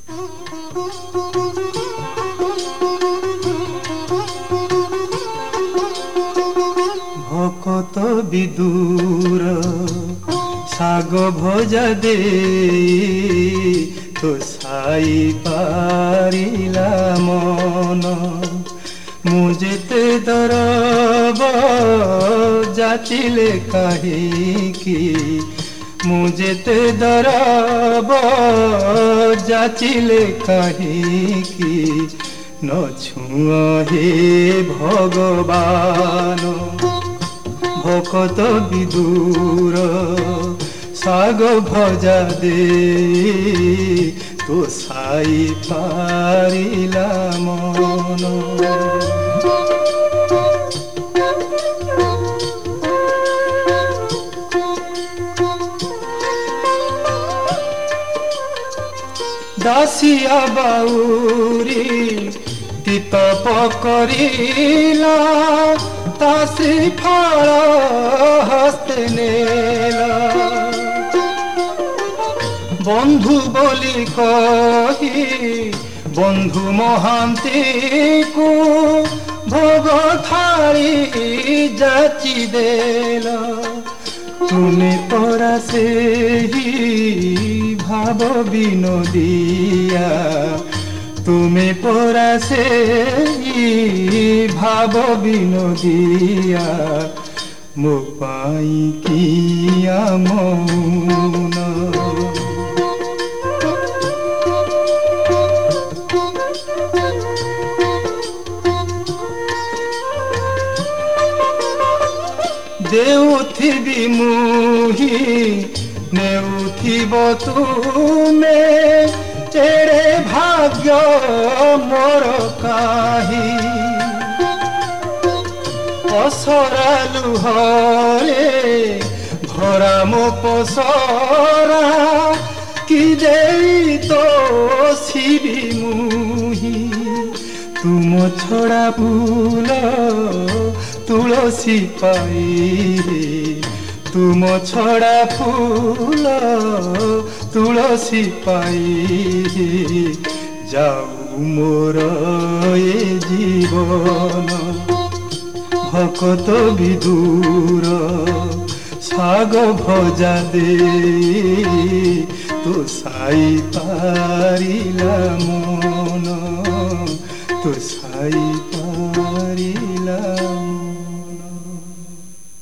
ভকত বিদুর শাগ ভজা দে তো সাই পারিলা মন মু যেতে দরব যাচিলে কাহিকি মু যেতে দরব যাচিলে কাহিকি ন ছুঁ হে ভগবান ভকত বিদুর শাগ ভজা দে তো সাই পারিলা মন দাসিয়া বাউরি তিতপ করিলা তাসি ফল হস্তে নেলা বন্ধু বলি কহি বন্ধু মহান্তি কু ভোগ থাଳି যাচি দেলা তুমি পরা সেই ভাব বিনোদিয়া তুমি পরা সেই ভাব বিনোদিয়া মো পাই কিয়া মৌন দেউথিবি মুহি নেউথিব তুমে তেরে ভাগ্য মোর কাহি অসরা লুহরে ভরা মো পসরা কি দেই তো শিবি মুহি তুম ছড়া ফুল তুলসী পাইরে তুম ছড়া ফুল তুলসী পাইরে যাও মোর এ জীবন ভকত বিদুর শাগ ভজা দে তো সাই পারিলা মন তো সাই